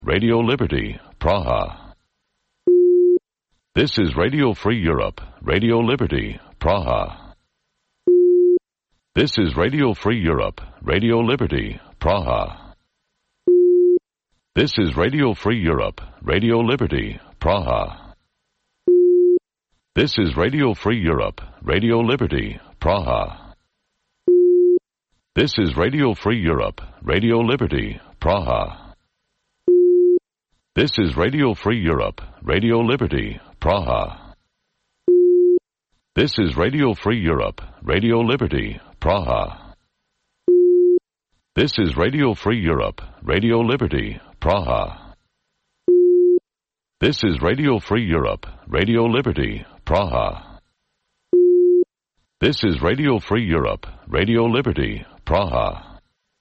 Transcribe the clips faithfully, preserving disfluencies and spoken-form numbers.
Radio Liberty, Praha. This is Radio Free Europe, Radio Liberty, Praha. This is Radio Free Europe, Radio Liberty, Praha. This is Radio Free Europe, Radio Liberty, Praha. This is Radio Free Europe, Radio Liberty, Praha. This is Radio Free Europe, Radio Liberty, Praha. This is Radio Free Europe, Radio Liberty, Praha. This is Radio Free Europe, Radio Liberty, Praha. This is Radio Free Europe, Radio Liberty, Praha. This is Radio Free Europe, Radio Liberty, Praha. This is Radio Free Europe, Radio Liberty, Praha.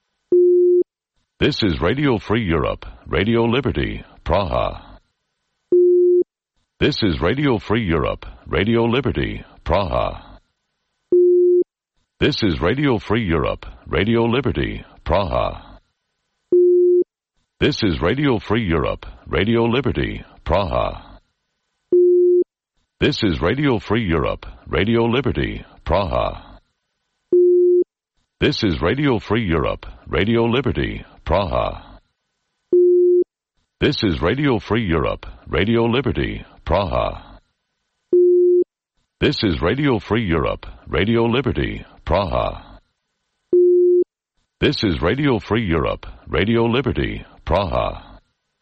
This is Radio Free Europe, Radio Liberty, Praha. This is Radio Free Europe, Radio Liberty, Praha. This is Radio Free Europe, Radio Liberty, Praha. This is Radio Free Europe, Radio Liberty, Praha. This is Radio Free Europe, Radio Liberty, Praha. This is Radio Free Europe, Radio Liberty, Praha. This is Radio Free Europe, Radio Liberty, Praha. This is Radio Free Europe, Radio Liberty, Praha. This is Radio Free Europe, Radio Liberty, Praha.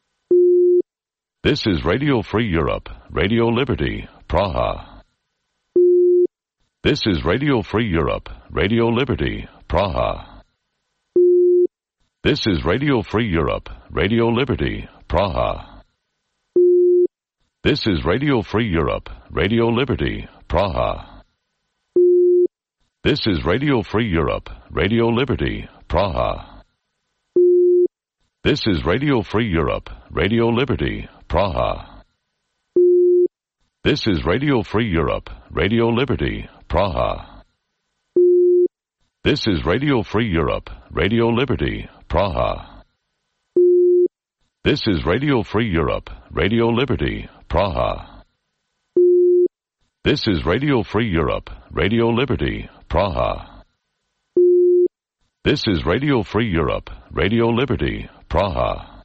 This is Radio Free Europe, Radio Liberty, Praha. This is Radio Free Europe, Radio Liberty, Praha. This is Radio Free Europe, Radio Liberty, Praha. This is Radio Free Europe, Radio Liberty, Praha. This is Radio Free Europe, Radio Liberty, Praha. This is Radio Free Europe, Radio Liberty, Praha. This is Radio Free Europe, Radio Liberty, Praha. This is Radio Free Europe, Radio Liberty, Praha. This is Radio Free Europe, Radio Liberty, Praha. This is Radio Free Europe, Radio Liberty, Praha. This is Radio Free Europe, Radio Liberty, Praha.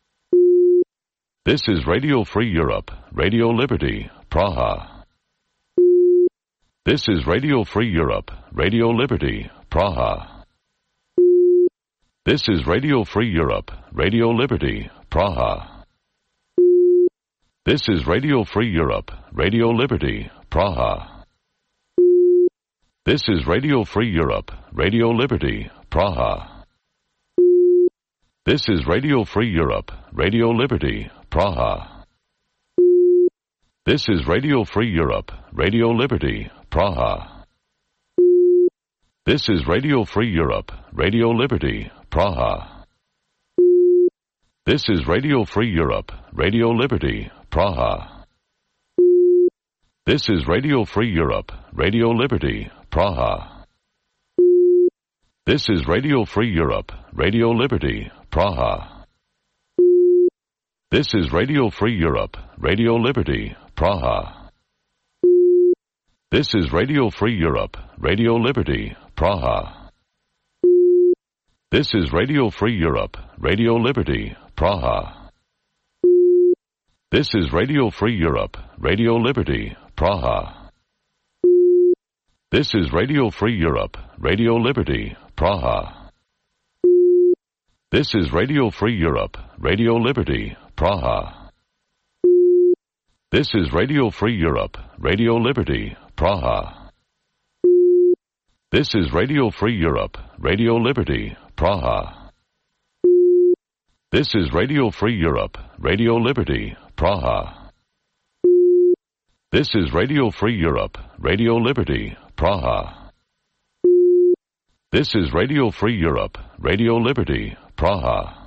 This is Radio Free Europe, Radio Liberty, Praha. This is Radio Free Europe, Radio Liberty, Praha. This is Radio Free Europe, Radio Liberty, Praha. This is Radio Free Europe, Radio Liberty, Praha. This is Radio Free Europe, Radio Liberty, Praha. This is Radio Free Europe, Radio Liberty, Praha. This is Radio Free Europe, Radio Liberty, Praha. This is Radio Free Europe, Radio Liberty, Praha. This is Radio Free Europe, Radio Liberty, Praha. This is Radio Free Europe, Radio Liberty, Praha. This is Radio Free Europe, Radio Liberty, Praha. This is Radio Free Europe, Radio Liberty, Praha. This is Radio Free Europe, Radio Liberty, Praha. This is Radio Free Europe, Radio Liberty, Praha. This is Radio Free Europe, Radio Liberty, Praha. This is Radio Free Europe, Radio Liberty, Praha. This is Radio Free Europe, Radio Liberty, Praha. This is Radio Free Europe, Radio Liberty, Praha. This is Radio Free Europe, Radio Liberty, Praha. This is Radio Free Europe, Radio Liberty, Praha. This is Radio Free Europe, Radio Liberty, Praha. This is Radio Free Europe, Radio Liberty, Praha.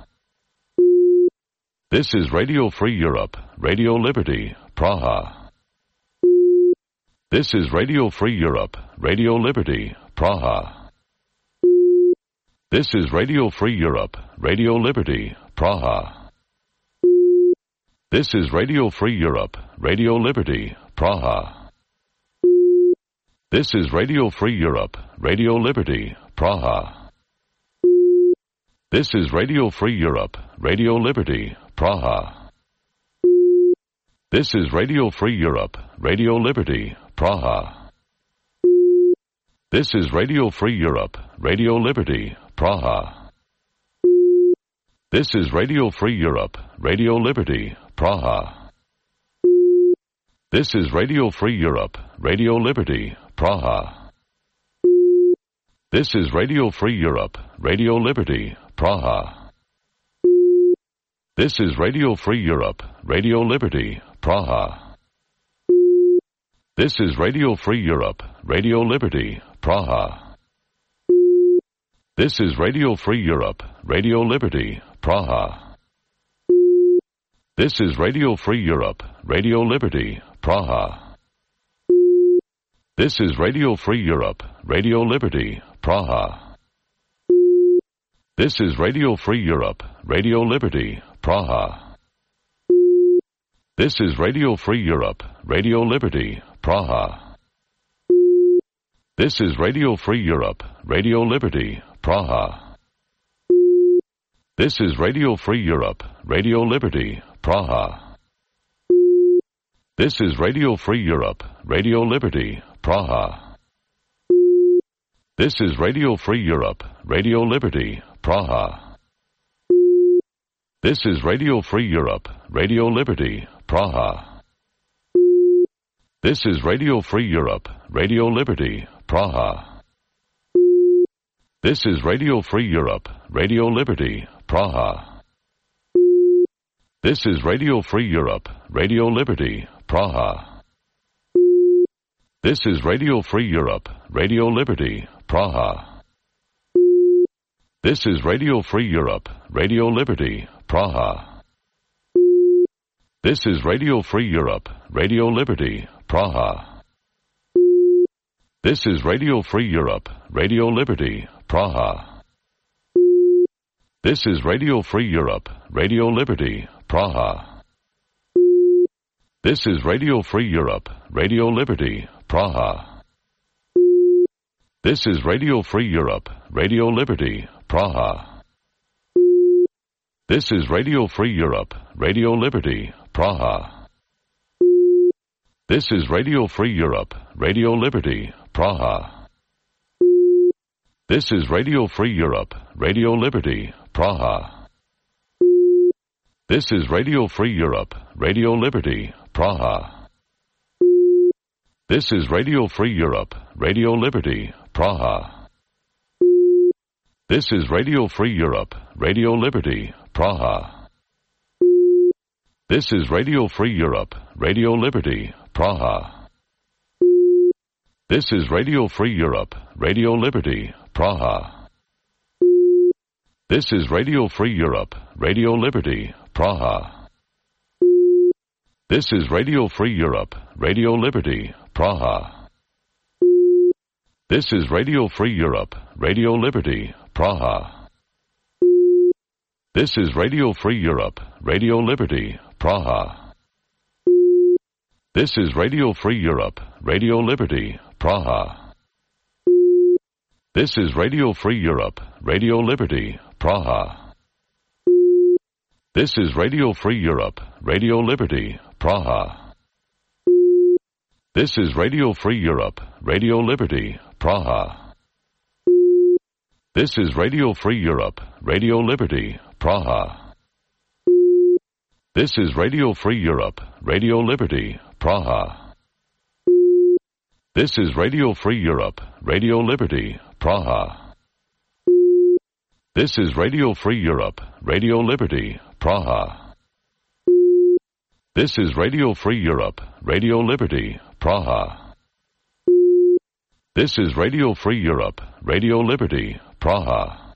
This is Radio Free Europe, Radio Liberty, Praha. This is Radio Free Europe, Radio Liberty, Praha. This is Radio Free Europe, Radio Liberty, Praha. This is Radio Free Europe, Radio Liberty, Praha. This is Radio Free Europe, Radio Liberty, Praha. This is Radio Free Europe, Radio Liberty, Praha. This is Radio Free Europe, Radio Liberty, Praha. This is Radio Free Europe, Radio Liberty, Praha. This is Radio Free Europe, Radio Liberty, Praha. This is Radio Free Europe, Radio Liberty, Praha. This is Radio Free Europe, Radio Liberty, Praha. This is Radio Free Europe, Radio Liberty, Praha. This is Radio Free Europe, Radio Liberty, Praha. This is Radio Free Europe, Radio Liberty, Praha. This is Radio Free Europe, Radio Liberty, Praha. This is Radio Free Europe, Radio Liberty, Praha. This is Radio Free Europe, Radio Liberty, Praha. This is Radio Free Europe, Radio Liberty, Praha. This is Radio Free Europe, Radio Liberty, Praha. This is Radio Free Europe, Radio Liberty, Praha. This is Radio Free Europe, Radio Liberty, Praha. This is Radio Free Europe, Radio Liberty, Praha. This is Radio Free Europe, Radio Liberty, Praha. This is Radio Free Europe, Radio Liberty, Praha. This is Radio Free Europe, Radio Liberty, Praha. This is Radio Free Europe, Radio Liberty, Praha. This is Radio Free Europe, Radio Liberty, Praha. This is Radio Free Europe, Radio Liberty, Praha. This is Radio Free Europe, Radio Liberty, Praha. This is Radio Free Europe, Radio Liberty, Praha. This is Radio Free Europe, Radio Liberty, Praha. This is Radio Free Europe, Radio Liberty, Praha. This is Radio Free Europe, Radio Liberty, Praha. This is Radio Free Europe, Radio Liberty, Praha. This is Radio Free Europe, Radio Liberty, Praha. This is Radio Free Europe, Radio Liberty, Praha. This is Radio Free Europe, Radio Liberty, Praha. This is Radio Free Europe, Radio Liberty, Praha. This is Radio Free Europe, Radio Liberty, Praha. This is Radio Free Europe, Radio Liberty, Praha. This is Radio Free Europe, Radio Liberty, Praha. This is Radio Free Europe, Radio Liberty, Praha. This is Radio Free Europe, Radio Liberty, Praha. This is Radio Free Europe, Radio Liberty, Praha. This is Radio Free Europe, Radio Liberty, Praha. This is Radio Free Europe, Radio Liberty, Praha. This is Radio Free Europe, Radio Liberty, Praha. This is Radio Free Europe, Radio Liberty, Praha. This is Radio Free Europe, Radio Liberty, Praha. This is Radio Free Europe, Radio Liberty, Praha. This is Radio Free Europe, Radio Liberty, Praha. This is Radio Free Europe, Radio Liberty, Praha. This is Radio Free Europe, Radio Liberty, Praha. This is Radio Free Europe, Radio Liberty, Praha. This is Radio Free Europe, Radio Liberty, Praha.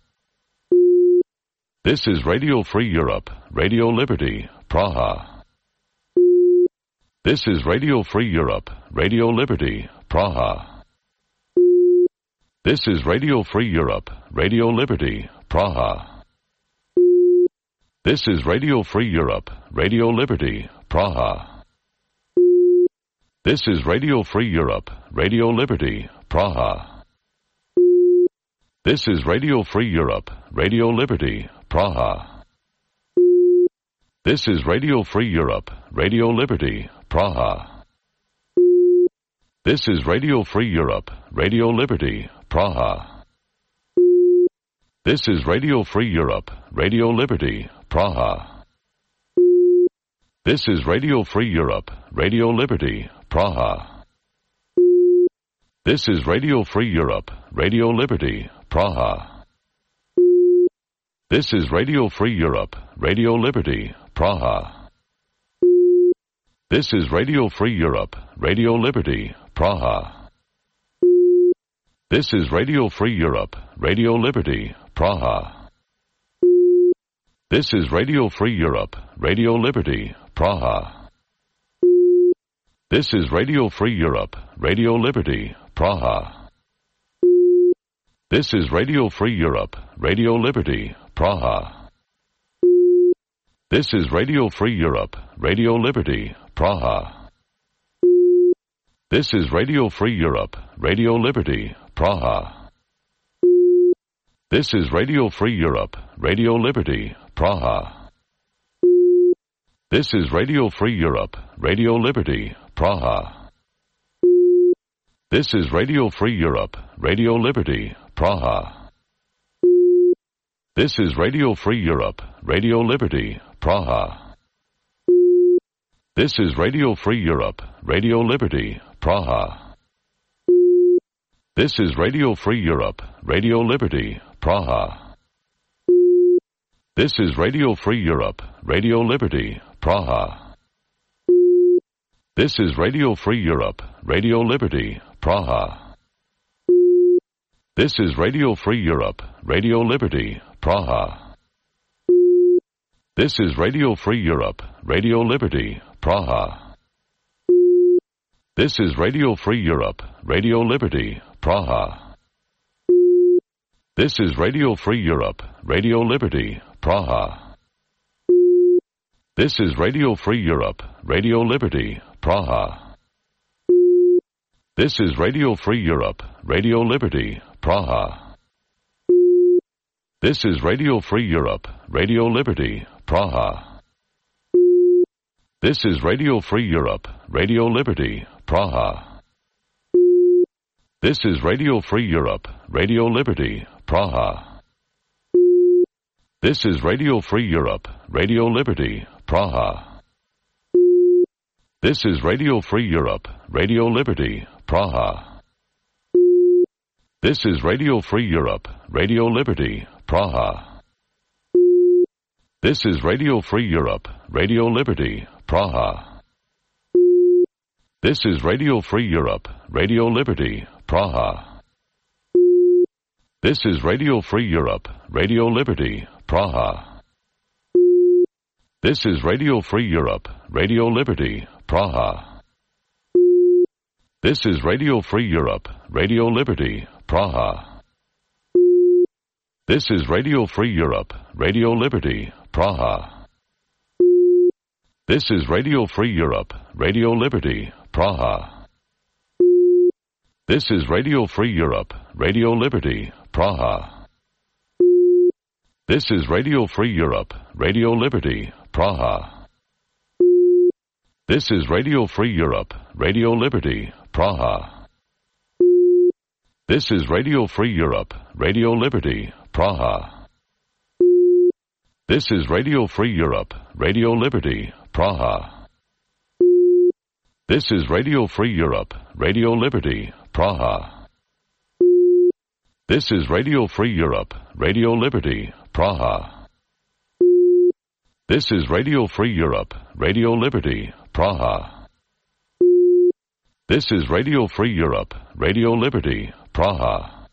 This is Radio Free Europe, Radio Liberty, Praha. This is Radio Free Europe, Radio Liberty, Praha. This is Radio Free Europe, Radio Liberty, Praha. This is Radio Free Europe, Radio Liberty, Praha. This is Radio Free Europe, Radio Liberty, Praha. This is Radio Free Europe, Radio Liberty, Praha. This is Radio Free Europe, Radio Liberty, Praha. This is Radio Free Europe, Radio Liberty, Praha. This is Radio Free Europe, Radio Liberty, Praha. This is Radio Free Europe, Radio Liberty, Praha. This is Radio Free Europe, Radio Liberty, Praha. This is Radio Free Europe, Radio Liberty, Praha. This is Radio Free Europe, Radio Liberty, Praha. This is Radio Free Europe, Radio Liberty, Praha. This is Radio Free Europe, Radio Liberty, Praha. This is Radio Free Europe, Radio Liberty, Praha. This is Radio Free Europe, Radio Liberty, Praha. This is Radio Free Europe, Radio Liberty, Praha. This is Radio Free Europe, Radio Liberty, Praha. This is Radio Free Europe, Radio Liberty, Praha. This is Radio Free Europe, Radio Liberty, Praha. This is Radio Free Europe, Radio Liberty, Praha. This is Radio Free Europe, Radio Liberty, Praha. This is Radio Free Europe, Radio Liberty, Praha. This is Radio Free Europe, Radio Liberty, Praha. This is Radio Free Europe, Radio Liberty, Praha. This is Radio Free Europe, Radio Liberty, Praha. This is Radio Free Europe, Radio Liberty, Praha. This is Radio Free Europe, Radio Liberty, Praha. This is Radio Free Europe, Radio Liberty, Praha. This is Radio Free Europe, Radio Liberty, Praha. This is Radio Free Europe, Radio Liberty, Praha. This is Radio Free Europe, Radio Liberty, Praha. This is Radio Free Europe, Radio Liberty, Praha. This is Radio Free Europe, Radio Liberty, Praha. This is Radio Free Europe, Radio Liberty, Praha. This is Radio Free Europe, Radio Liberty, Praha. This is Radio Free Europe, Radio Liberty, Praha. This is Radio Free Europe, Radio Liberty, Praha. This is Radio Free Europe, Radio Liberty, Praha. This is Radio Free Europe, Radio Liberty, Praha. This is Radio Free Europe, Radio Liberty, Praha. This is Radio Free Europe, Radio Liberty, Praha. This is Radio Free Europe, Radio Liberty, Praha. This is Radio Free Europe, Radio Liberty, Praha. This is Radio Free Europe, Radio Liberty, Praha. This is Radio Free Europe, Radio Liberty, Praha. This is Radio Free Europe, Radio Liberty, Praha. This is Radio Free Europe, Radio Liberty, Praha. This is Radio Free Europe, Radio Liberty, Praha. This is Radio Free Europe, Radio Liberty, Praha. This is Radio Free Europe, Radio Liberty, Praha. This is Radio Free Europe, Radio Liberty, Praha. This is Radio Free Europe, Radio Liberty, Praha. This is Radio Free Europe, Radio Liberty, Praha.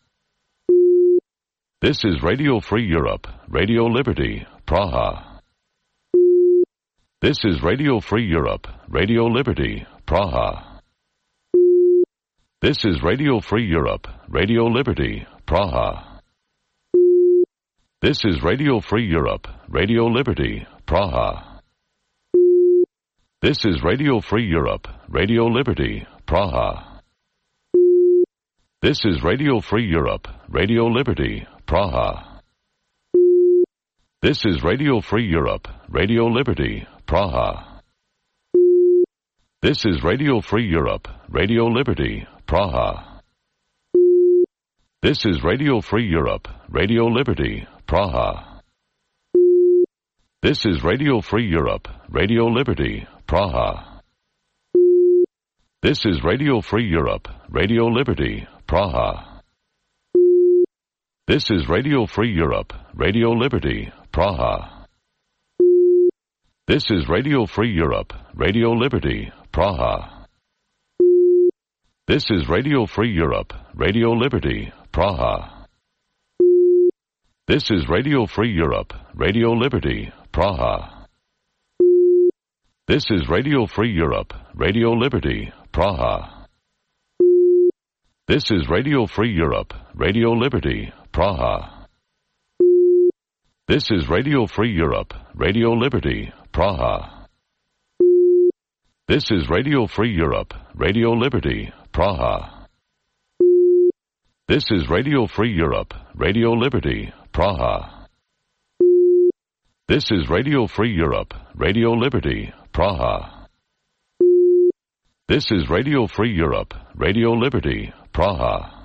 This is Radio Free Europe, Radio Liberty, Praha. This is Radio Free Europe, Radio Liberty, Praha. This is Radio Free Europe, Radio Liberty, Praha. This is Radio Free Europe, Radio Liberty, Praha. This is Radio Free Europe, Radio Liberty, Praha. This is Radio Free Europe, Radio Liberty, Praha. This is Radio Free Europe, Radio Liberty, Praha. This is Radio Free Europe, Radio Liberty, Praha. This is Radio Free Europe, Radio Liberty, Praha. This is Radio Free Europe, Radio Liberty, Praha. This is Radio Free Europe, Radio Liberty, Praha. This is Radio Free Europe, Radio Liberty, Praha. This is Radio Free Europe, Radio Liberty, Praha. This is Radio Free Europe, Radio Liberty, Praha. This is Radio Free Europe, Radio Liberty, Praha. This is Radio Free Europe, Radio Liberty, Praha. This is Radio Free Europe, Radio Liberty, Praha. This is Radio Free Europe, Radio Liberty, Praha. This is Radio Free Europe, Radio Liberty, Praha. This is Radio Free Europe, Radio Liberty, Praha. This is Radio Free Europe, Radio Liberty, Praha. This is Radio Free Europe, Radio Liberty, Praha.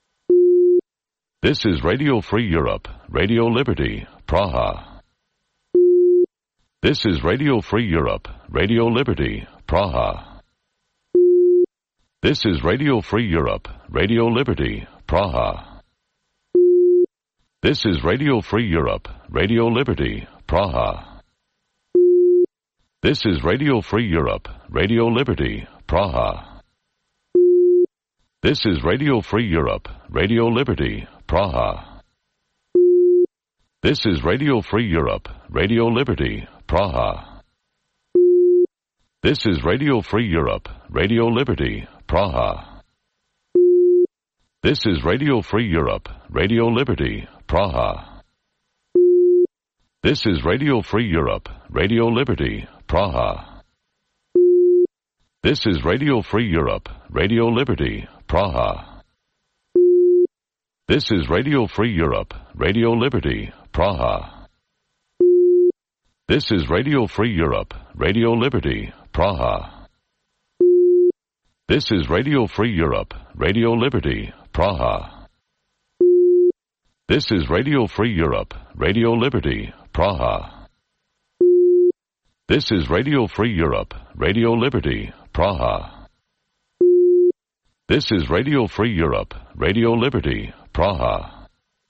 This is Radio Free Europe, Radio Liberty, Praha. This is Radio Free Europe, Radio Liberty, Praha. This is Radio Free Europe, Radio Liberty, Praha. This is Radio Free Europe, Radio Liberty, Praha. This is Radio Free Europe, Radio Liberty, Praha. This is Radio Free Europe, Radio Liberty, Praha. This is Radio Free Europe, Radio Liberty, Praha. This is Radio Free Europe, Radio Liberty, Praha. This is Radio Free Europe, Radio Liberty, Praha. This is Radio Free Europe, Radio Liberty, Praha. This is Radio Free Europe, Radio Liberty, Praha. This is Radio Free Europe, Radio Liberty, Praha. This is Radio Free Europe, Radio Liberty, Praha. This is Radio Free Europe, Radio Liberty, Praha. This is Radio Free Europe, Radio Liberty, Praha. This is Radio Free Europe, Radio Liberty, Praha. This is Radio Free Europe, Radio Liberty, Praha.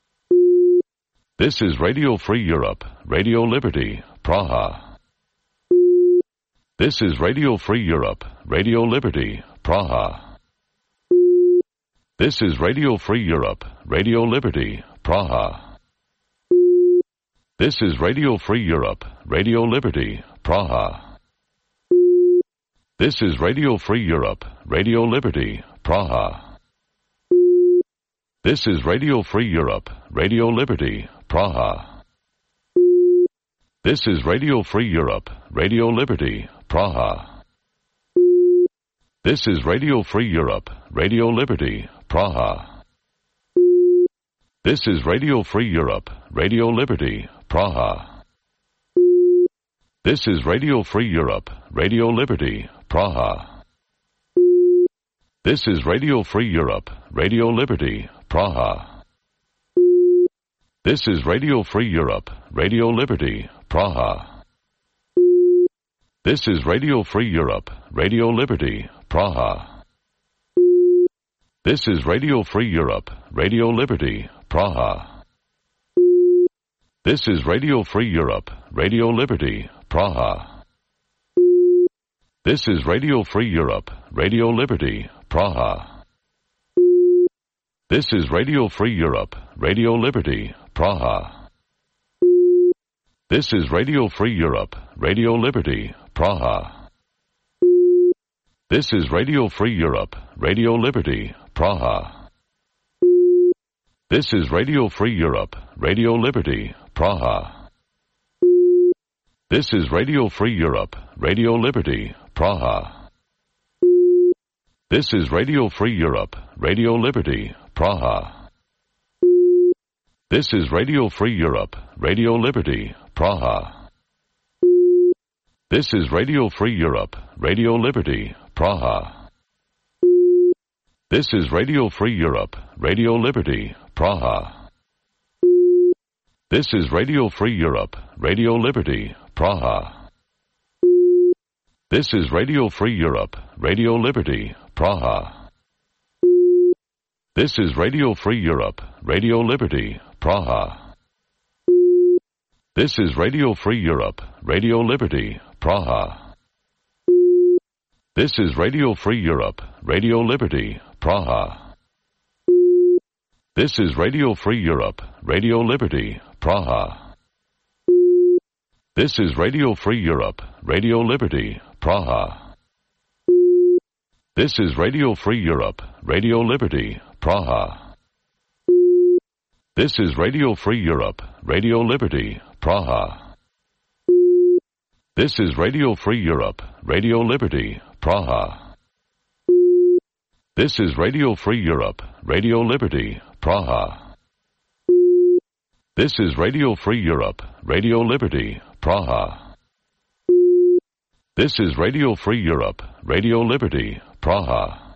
This is Radio Free Europe, Radio Liberty, Praha. This is Radio Free Europe, Radio Liberty, Praha. This is Radio Free Europe, Radio Liberty, Praha. This is Radio Free Europe, Radio Liberty, Praha. This is Radio Free Europe, Radio Liberty, Praha. This is Radio Free Europe, Radio Liberty, Praha. This is Radio Free Europe, Radio Liberty, Praha. This is Radio Free Europe, Radio Liberty, Praha. This is Radio Free Europe, Radio Liberty, Praha. This is Radio Free Europe, Radio Liberty, Praha. This is Radio Free Europe, Radio Liberty, Praha. This is Radio Free Europe, Radio Liberty, Praha. This is Radio Free Europe, Radio Liberty, Praha. This is Radio Free Europe, Radio Liberty, Praha. This is Radio Free Europe, Radio Liberty, Praha. This is Radio Free Europe, Radio Liberty, Praha. This is Radio Free Europe, Radio Liberty, Praha. This is Radio Free Europe, Radio Liberty, Praha. This is Radio Free Europe, Radio Liberty, Praha. This is Radio Free Europe, Radio Liberty, Praha. This is Radio Free Europe, Radio Liberty, Praha. This is Radio Free Europe, Radio Liberty, Praha. This is Radio Free Europe, Radio Liberty, Praha. This is Radio Free Europe, Radio Liberty, Praha. This is Radio Free Europe, Radio Liberty, Praha. This is Radio Free Europe, Radio Liberty, Praha. This is Radio Free Europe, Radio Liberty, Praha. This is Radio Free Europe, Radio Liberty, Praha. This is Radio Free Europe, Radio Liberty, Praha. This is Radio Free Europe, Radio Liberty, Praha. This is Radio Free Europe, Radio Liberty, Praha. This is Radio Free Europe, Radio Liberty, Praha. This is Radio Free Europe, Radio Liberty, Praha. This is Radio Free Europe, Radio Liberty, Praha. This is Radio Free Europe, Radio Liberty, Praha. This is Radio Free Europe, Radio Liberty, Praha. This is Radio Free Europe, Radio Liberty, Praha. This is Radio Free Europe, Radio Liberty, Praha.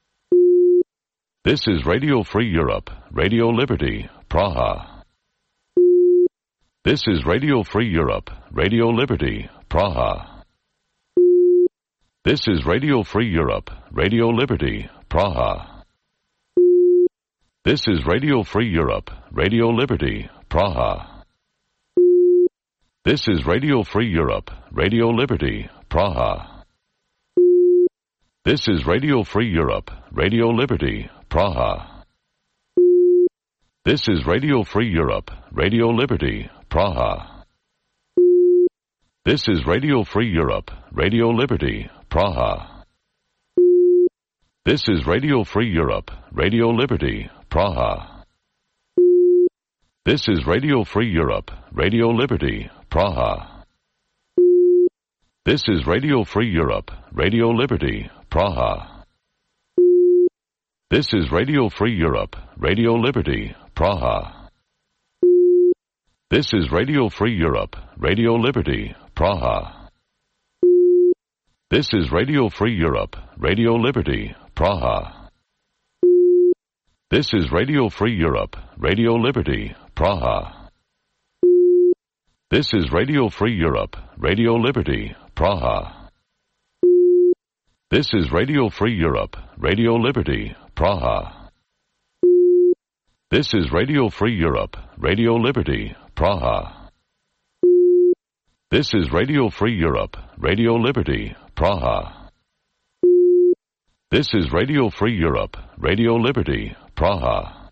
This is Radio Free Europe, Radio Liberty, Praha. This is Radio Free Europe, Radio Liberty, Praha. This is Radio Free Europe, Radio Liberty, Praha. This is Radio Free Europe, Radio Liberty, Praha. This is Radio Free Europe, Radio Liberty, Praha. This is Radio Free Europe, Radio Liberty, Praha. This is Radio Free Europe, Radio Liberty, Praha. This is Radio Free Europe, Radio Liberty, Praha. This is Radio Free Europe, Radio Liberty, Praha. This is Radio Free Europe, Radio Liberty, Praha. This is Radio Free Europe, Radio Liberty, Praha. This is Radio Free Europe, Radio Liberty, Praha. This is Radio Free Europe, Radio Liberty, Praha. This is Radio Free Europe, Radio Liberty, Praha. This is Radio Free Europe, Radio Liberty, Praha. This is Radio Free Europe, Radio Liberty, Praha. This is Radio Free Europe, Radio Liberty, Praha. This is Radio Free Europe, Radio Liberty, Praha. This is Radio Free Europe, Radio Liberty, Praha. This is Radio Free Europe, Radio Liberty, Praha.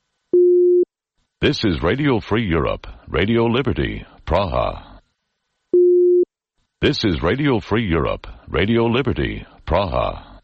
This is Radio Free Europe, Radio Liberty, Praha. This is Radio Free Europe, Radio Liberty, Praha.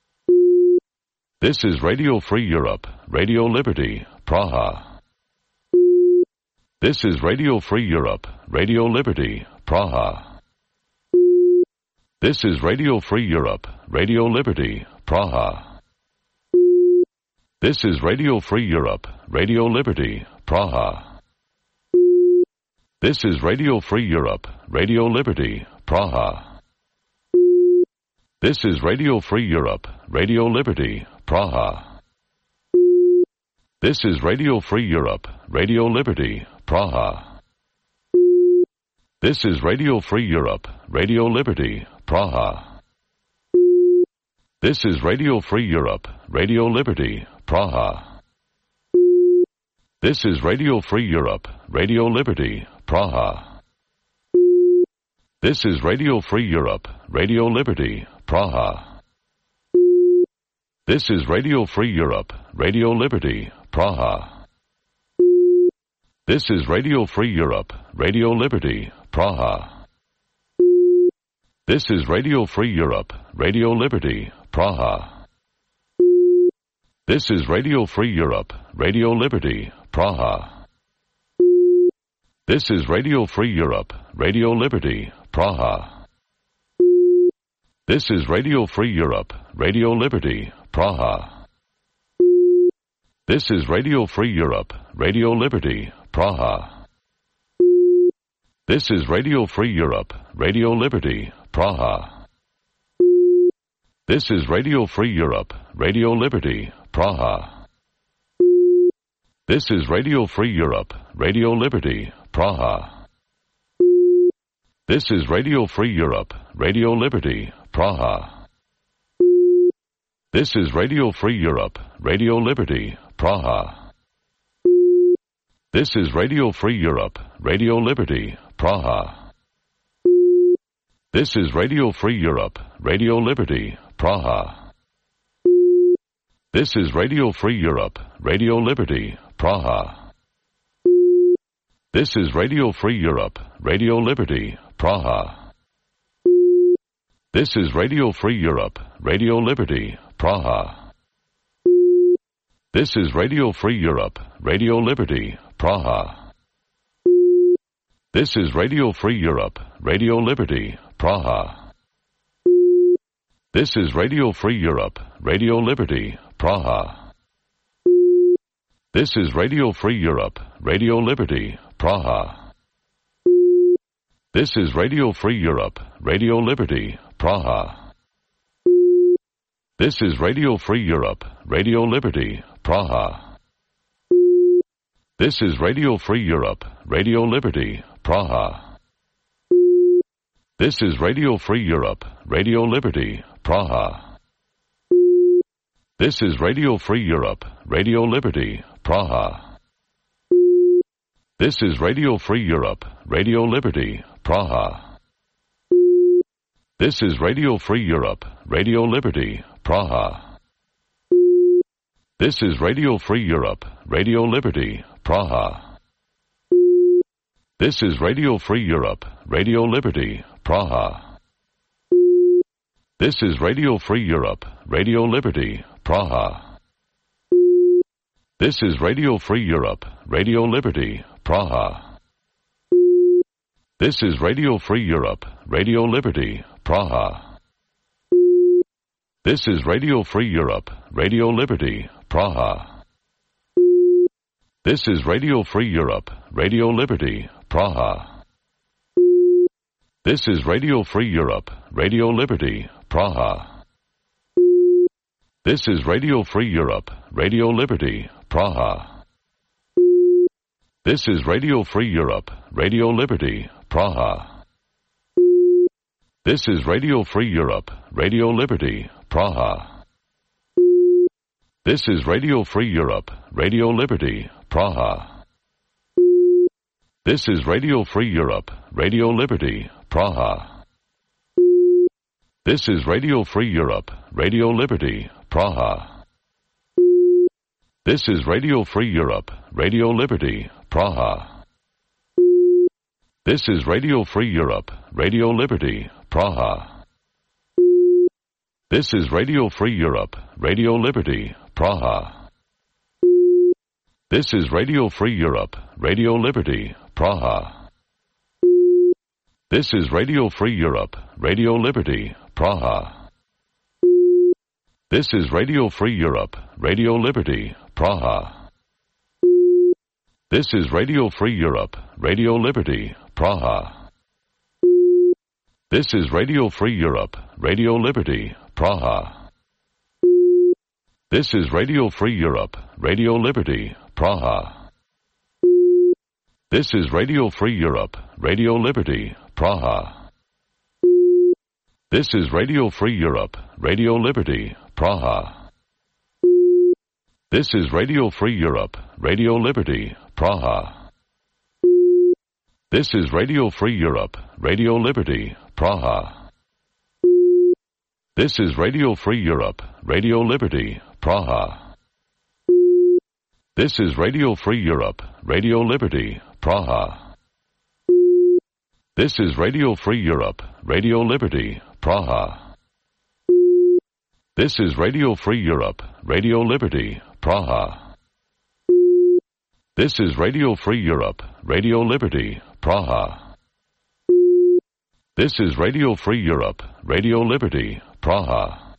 This is Radio Free Europe, Radio Liberty, Praha. This is Radio Free Europe, Radio Liberty, Praha. This is Radio Free Europe, Radio Liberty, Praha. This is Radio Free Europe, Radio Liberty, Praha. This is Radio Free Europe, Radio Liberty, Praha. This is Radio Free Europe, Radio Liberty, Praha. This is Radio Free Europe, Radio Liberty, Praha. This is Radio Free Europe, Radio Liberty, Praha. This is Radio Free Europe, Radio Liberty, Praha. This is Radio Free Europe, Radio Liberty, Praha. This is Radio Free Europe, Radio Liberty, Praha. This is Radio Free Europe, Radio Liberty, Praha. This is Radio Free Europe, Radio Liberty, Praha. This is Radio Free Europe, Radio Liberty, Praha. This is Radio Free Europe, Radio Liberty, Praha. This is Radio Free Europe, Radio Liberty, Praha. This is Radio Free Europe, Radio Liberty, Praha. This is Radio Free Europe, Radio Liberty, Praha. This is Radio Free Europe, Radio Liberty, Praha. This is Radio Free Europe, Radio Liberty, Praha. This is Radio Free Europe, Radio Liberty, Praha. This is Radio Free Europe, Radio Liberty, Praha. This is Radio Free Europe, Radio Liberty, Praha. This is Radio Free Europe, Radio Liberty, Praha. This is Radio Free Europe, Radio Liberty, Praha. This is Radio Free Europe, Radio Liberty, Praha. This is Radio Free Europe, Radio Liberty, Praha. This is Radio Free Europe, Radio Liberty, Praha. This is Radio Free Europe, Radio Liberty, Praha. This is Radio Free Europe, Radio Liberty, Praha. This is Radio Free Europe, Radio Liberty, Praha. This is Radio Free Europe, Radio Liberty, Praha. This is Radio Free Europe, Radio Liberty, Praha. This is Radio Free Europe, Radio Liberty, Praha. This is Radio Free Europe, Radio Liberty, Praha. This is Radio Free Europe, Radio Liberty, Praha. This is Radio Free Europe, Radio Liberty, Praha. This is Radio Free Europe, Radio Liberty, Praha. This is Radio Free Europe, Radio Liberty, Praha. This is Radio Free Europe, Radio Liberty, Praha. This is Radio Free Europe, Radio Liberty, Praha. This is Radio Free Europe, Radio Liberty, Praha. This is Radio Free Europe, Radio Liberty, Praha. This is Radio Free Europe, Radio Liberty, Praha. This is Radio Free Europe, Radio Liberty, Praha. This is Radio Free Europe, Radio Liberty, Praha. This is Radio Free Europe, Radio Liberty, Praha. This is Radio Free Europe, Radio Liberty, Praha. This is Radio Free Europe, Radio Liberty, Praha. This is Radio Free Europe, Radio Liberty, Praha. This is Radio Free Europe, Radio Liberty, Praha. This is Radio Free Europe, Radio Liberty, Praha. This is Radio Free Europe, Radio Liberty, Praha. This is Radio Free Europe, Radio Liberty, Praha. This is Radio Free Europe, Radio Liberty, Praha. This is Radio Free Europe, Radio Liberty, Praha. This is Radio Free Europe, Radio Liberty, Praha. This is Radio Free Europe, Radio Liberty, Praha. This is Radio Free Europe, Radio Liberty, Praha. This is Radio Free Europe, Radio Liberty, Praha. This is Radio Free Europe, Radio Liberty, Praha. This is Radio Free Europe, Radio Liberty, Praha. This is Radio Free Europe, Radio Liberty, Praha. This is Radio Free Europe, Radio Liberty, Praha. This is Radio Free Europe, Radio Liberty, Praha. This is Radio Free Europe, Radio Liberty, Praha. This is Radio Free Europe, Radio Liberty, Praha. This is Radio Free Europe, Radio Liberty, Praha. This is Radio Free Europe, Radio Liberty, Praha. This is Radio Free Europe, Radio Liberty, Praha. This is Radio Free Europe, Radio Liberty, Praha. This is Radio Free Europe, Radio Liberty, Praha.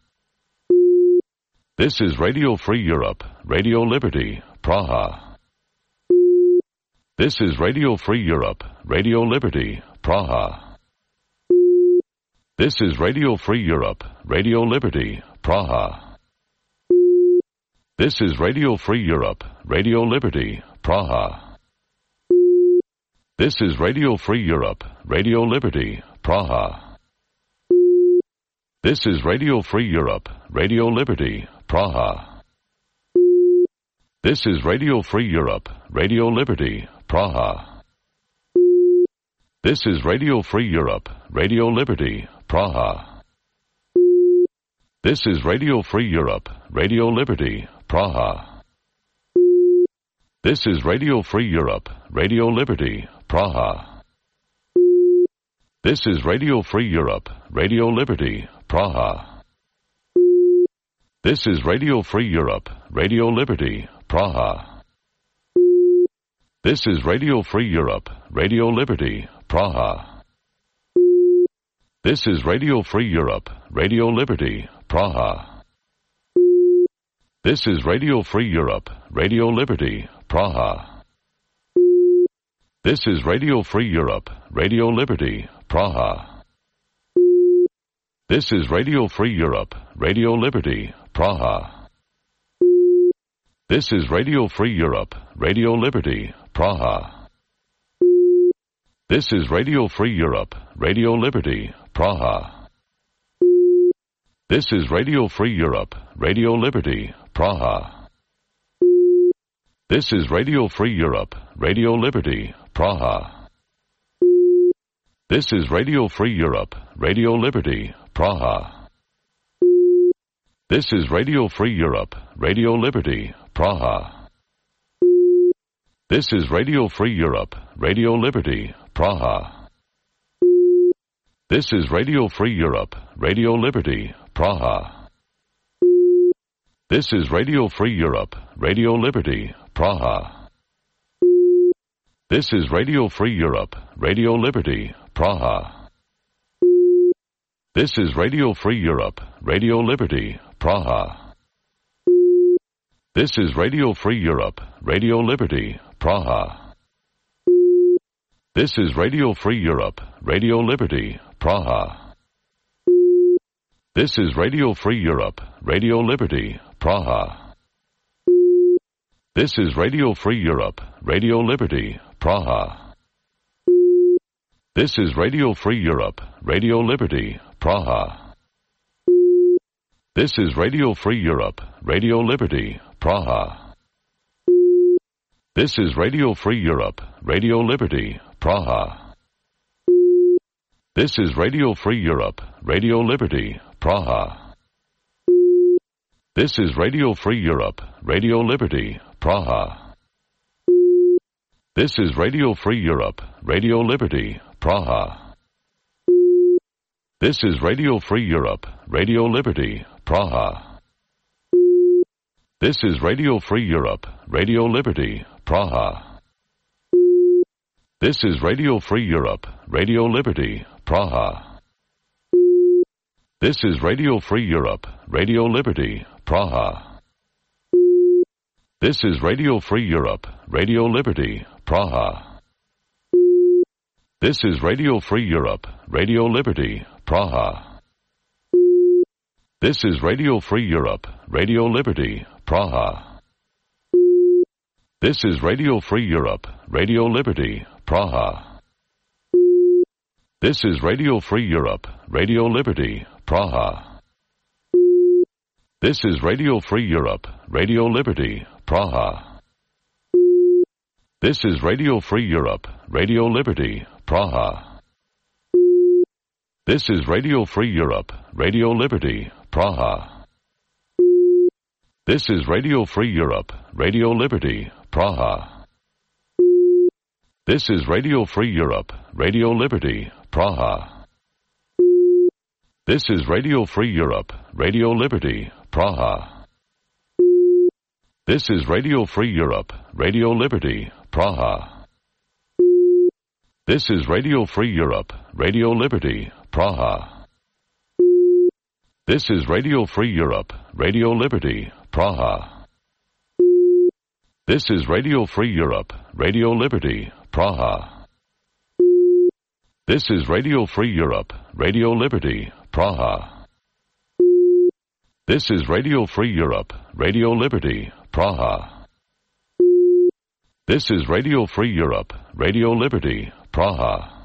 This is Radio Free Europe, Radio Liberty, Praha. This is Radio Free Europe, Radio Liberty, Praha. This is Radio Free Europe, Radio Liberty, Praha. This is Radio Free Europe, Radio Liberty, Praha. This is Radio Free Europe, Radio Liberty, Praha. This is Radio Free Europe, Radio Liberty, Praha. This is Radio Free Europe, Radio Liberty, Praha. This is Radio Free Europe, Radio Liberty, Praha. This is Radio Free Europe, Radio Liberty, Praha. This is Radio Free Europe, Radio Liberty, Praha. This is Radio Free Europe, Radio Liberty, Praha. This is Radio Free Europe, Radio Liberty, Praha. This is Radio Free Europe, Radio Liberty, Praha. This is Radio Free Europe, Radio Liberty, Praha. This is Radio Free Europe, Radio Liberty, Praha. This is Radio Free Europe, Radio Liberty, Praha. This is Radio Free Europe, Radio Liberty, Praha. This is Radio Free Europe, Radio Liberty, Praha. This is Radio Free Europe, Radio Liberty, Praha. This is Radio Free Europe, Radio Liberty, Praha. This is Radio Free Europe, Radio Liberty, Praha. This is Radio Free Europe, Radio Liberty, Praha. This is Radio Free Europe, Radio Liberty, Praha. This is Radio Free Europe, Radio Liberty, Praha. This is Radio Free Europe, Radio Liberty, Praha. This is Radio Free Europe, Radio Liberty, Praha. This is Radio Free Europe, Radio Liberty, Praha. This is Radio Free Europe, Radio Liberty, Praha. This is Radio Free Europe, Radio Liberty, Praha. This is Radio Free Europe, Radio Liberty, Praha. This is Radio Free Europe, Radio Liberty, Praha. This is Radio Free Europe, Radio Liberty, Praha. This is Radio Free Europe, Radio Liberty, Praha. This is Radio Free Europe, Radio Liberty, Praha. This is Radio Free Europe, Radio Liberty, Praha. This is Radio Free Europe, Radio Liberty, Praha. This is Radio Free Europe, Radio Liberty, Praha. This is Radio Free Europe, Radio Liberty, Praha. This is Radio Free Europe, Radio Liberty, Praha. This is Radio Free Europe, Radio Liberty, Praha. This is Radio Free Europe, Radio Liberty, Praha. This is Radio Free Europe, Radio Liberty, Praha. This is Radio Free Europe, Radio Liberty, Praha. This is Radio Free Europe, Radio Liberty, Praha. This is Radio Free Europe, Radio Liberty, Praha. This is Radio Free Europe, Radio Liberty, Praha. This is Radio Free Europe, Radio Liberty, Praha. This is Radio Free Europe, Radio Liberty, Praha. This is Radio Free Europe, Radio Liberty, Praha. This is Radio Free Europe, Radio Liberty, Praha. This is Radio Free Europe, Radio Liberty, Praha. This is Radio Free Europe, Radio Liberty, Praha. This is Radio Free Europe, Radio Liberty, Praha. This is Radio Free Europe, Radio Liberty, Praha. This is Radio Free Europe, Radio Liberty, Praha. This is Radio Free Europe, Radio Liberty, Praha. This is Radio Free Europe, Radio Liberty, Praha. This is Radio Free Europe, Radio Liberty, Praha. This is Radio Free Europe, Radio Liberty, Praha. This is Radio Free Europe, Radio Liberty, Praha.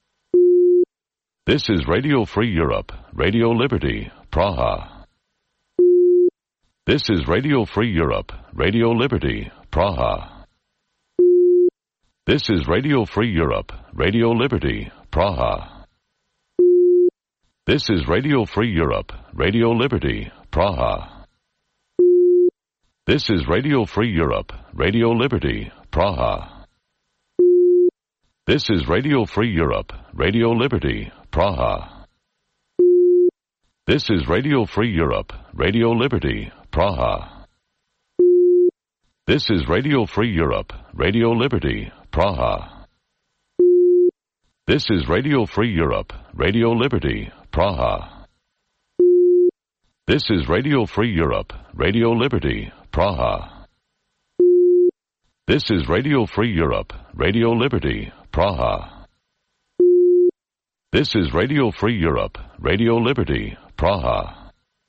This is Radio Free Europe, Radio Liberty, Praha. This is Radio Free Europe, Radio Liberty, Praha. This is Radio Free Europe, Radio Liberty, Praha. This is Radio Free Europe, Radio Liberty, Praha. This is Radio Free Europe, Radio Liberty, Praha. This is Radio Free Europe, Radio Liberty, Praha. This is Radio Free Europe, Radio Liberty, Praha. This is Radio Free Europe, Radio Liberty, Praha. This is Radio Free Europe, Radio Liberty, Praha. This is Radio Free Europe, Radio Liberty, Praha. This is Radio Free Europe, Radio Liberty, Praha. This is Radio Free Europe, Radio Liberty, Praha.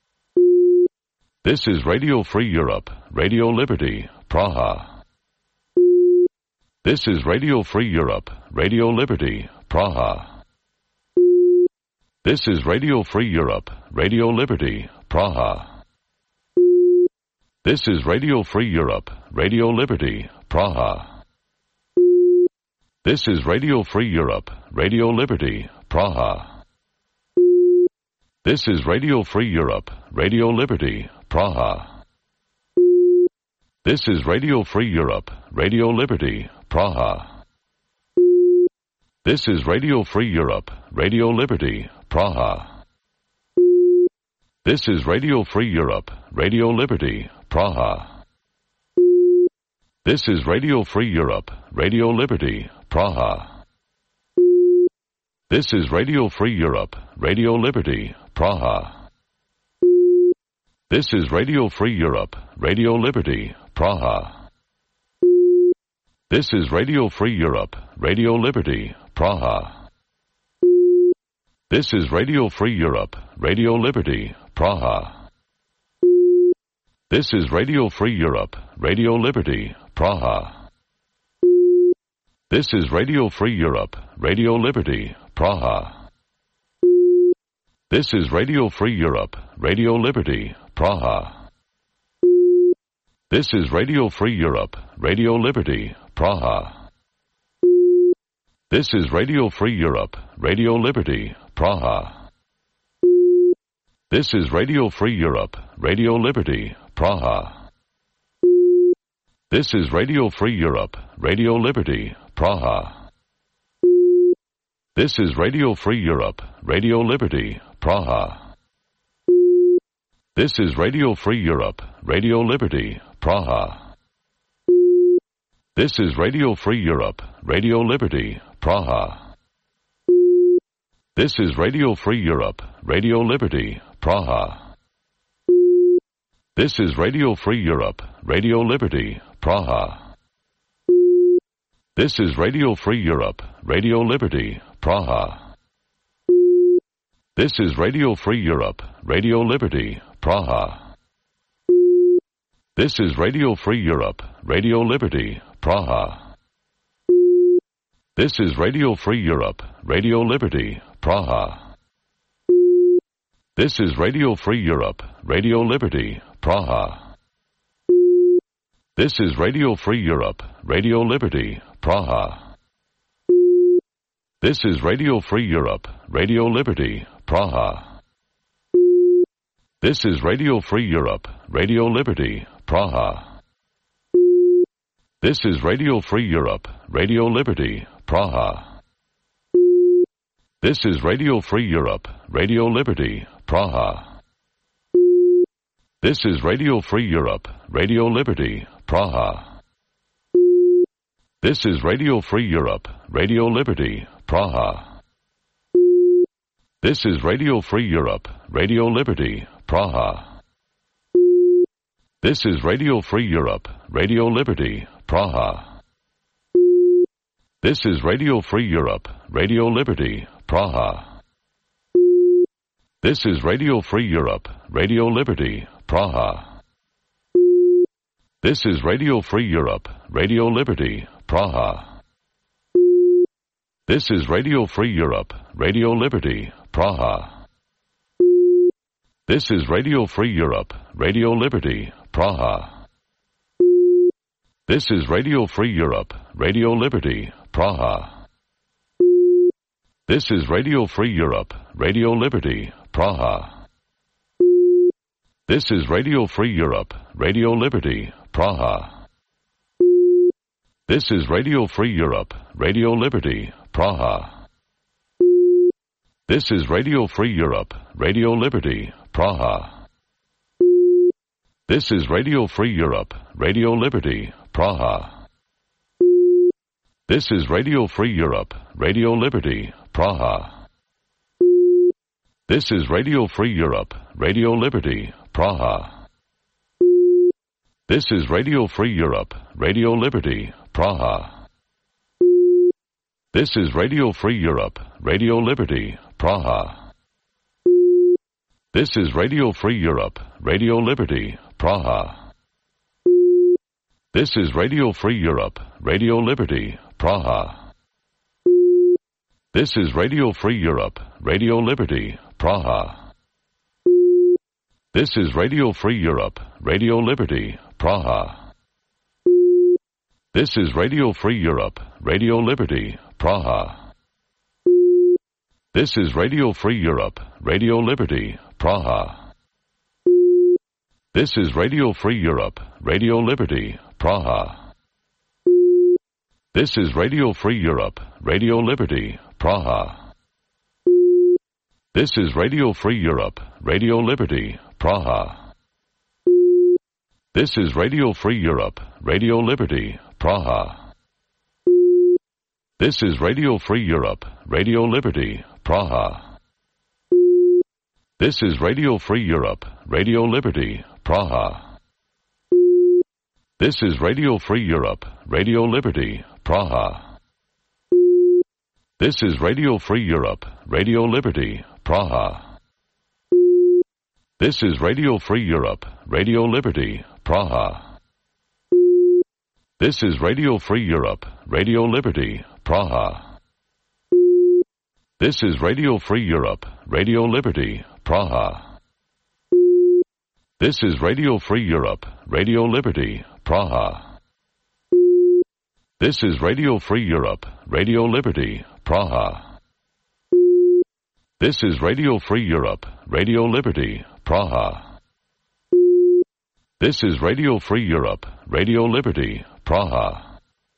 This is Radio Free Europe, Radio Liberty, Praha. This is Radio Free Europe, Radio Liberty, Praha. This is Radio Free Europe, Radio Liberty, Praha. This is Radio Free Europe, Radio Liberty, Praha. This is Radio Free Europe, Radio Liberty, Praha. This is Radio Free Europe, Radio Liberty, Praha. This is Radio Free Europe, Radio Liberty, Praha. This is Radio Free Europe, Radio Liberty, Praha. This is Radio Free Europe, Radio Liberty, Praha. This is Radio Free Europe, Radio Liberty, Praha. This is Radio Free Europe, Radio Liberty, Praha. This is Radio Free Europe, Radio Liberty, Praha. This is Radio Free Europe, Radio Liberty, Praha. This is Radio Free Europe, Radio Liberty, Praha. This is Radio Free Europe, Radio Liberty, Praha. This is Radio Free Europe, Radio Liberty, Praha. This is Radio Free Europe, Radio Liberty, Praha. This is Radio Free Europe, Radio Liberty, Praha. This is Radio Free Europe, Radio Liberty, Praha. This is Radio Free Europe, Radio Liberty, Praha. This is Radio Free Europe, Radio Liberty, Praha. This is Radio Free Europe, Radio Liberty, Praha. This is Radio Free Europe, Radio Liberty, Praha. This is Radio Free Europe, Radio Liberty, Praha. This is Radio Free Europe, Radio Liberty, Praha. This is Radio Free Europe, Radio Liberty, Praha. This is Radio Free Europe, Radio Liberty, Praha. This is Radio Free Europe, Radio Liberty, Praha. This is Radio Free Europe, Radio Liberty, Praha. This is Radio Free Europe, Radio Liberty, Praha. This is Radio Free Europe, Radio Liberty, Praha. This is Radio Free Europe, Radio Liberty, Praha. This is Radio Free Europe, Radio Liberty, Praha. This is Radio Free Europe, Radio Liberty, Praha. This is Radio Free Europe, Radio Liberty, Praha. This is Radio Free Europe, Radio Liberty, Praha. This is Radio Free Europe, Radio Liberty, Praha. This is Radio Free Europe, Radio Liberty, Praha. This is Radio Free Europe, Radio Liberty, Praha. This is Radio Free Europe, Radio Liberty, Praha. This is Radio Free Europe, Radio Liberty, Praha. This is Radio Free Europe, Radio Liberty, Praha. This is Radio Free Europe, Radio Liberty, Praha. This is Radio Free Europe, Radio Liberty, Praha. This is Radio Free Europe, Radio Liberty, Praha. This is Radio Free Europe, Radio Liberty, Praha. This is Radio Free Europe, Radio Liberty, Praha. This is Radio Free Europe, Radio Liberty, Praha. This is Radio Free Europe, Radio Liberty, Praha. This is Radio Free Europe, Radio Liberty, Praha. This is Radio Free Europe, Radio Liberty, Praha. This is Radio Free Europe, Radio Liberty, Praha. This is Radio Free Europe, Radio Liberty, Praha. This is Radio Free Europe, Radio Liberty, Praha. This is Radio Free Europe, Radio Liberty, Praha. This is Radio Free Europe, Radio Liberty, Praha. This is Radio Free Europe, Radio Liberty, Praha. This is Radio Free Europe, Radio Liberty, Praha. This is Radio Free Europe, Radio Liberty, Praha. This is Radio Free Europe, Radio Liberty, Praha. This is Radio Free Europe, Radio Liberty, Praha. This is Radio Free Europe, Radio Liberty, Praha. This is Radio Free Europe, Radio Liberty, Praha. This is Radio Free Europe, Radio Liberty, Praha. This is Radio Free Europe, Radio Liberty, Praha. This is Radio Free Europe, Radio Liberty, Praha. This is Radio Free Europe, Radio Liberty, Praha. This is Radio Free Europe, Radio Liberty, Praha. This is Radio Free Europe, Radio Liberty, Praha. This is Radio Free Europe, Radio Liberty, Praha. This is Radio Free Europe, Radio Liberty, Praha. This is Radio Free Europe, Radio Liberty, Praha. This is Radio Free Europe, Radio Liberty, Praha. This is Radio Free Europe, Radio Liberty, Praha. This is Radio Free Europe, Radio Liberty, Praha. This is Radio Free Europe, Radio Liberty, Praha.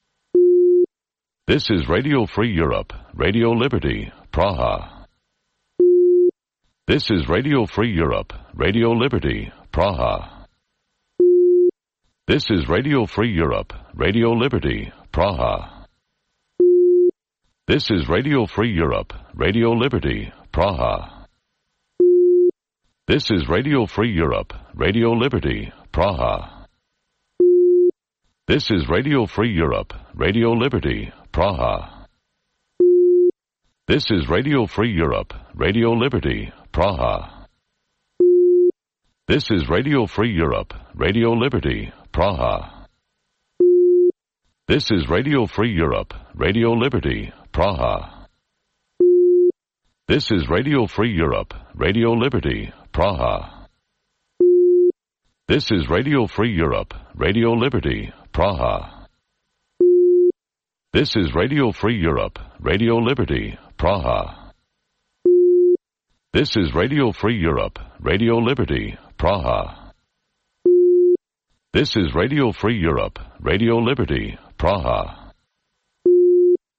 This is Radio Free Europe, Radio Liberty, Praha. This is Radio Free Europe, Radio Liberty, Praha. This is Radio Free Europe, Radio Liberty, Praha. This is Radio Free Europe, Radio Liberty, Praha. This is Radio Free Europe, Radio Liberty, Praha. This is Radio Free Europe, Radio Liberty, Praha. This is Radio Free Europe, Radio Liberty, Praha. This is Radio Free Europe, Radio Liberty, Praha. This is Radio Free Europe, Radio Liberty, Praha. This is Radio Free Europe, Radio Liberty, Praha. This is Radio Free Europe, Radio Liberty, Praha. This is Radio Free Europe, Radio Liberty, Praha. This is Radio Free Europe, Radio Liberty, Praha. This is Radio Free Europe, Radio Liberty, Praha.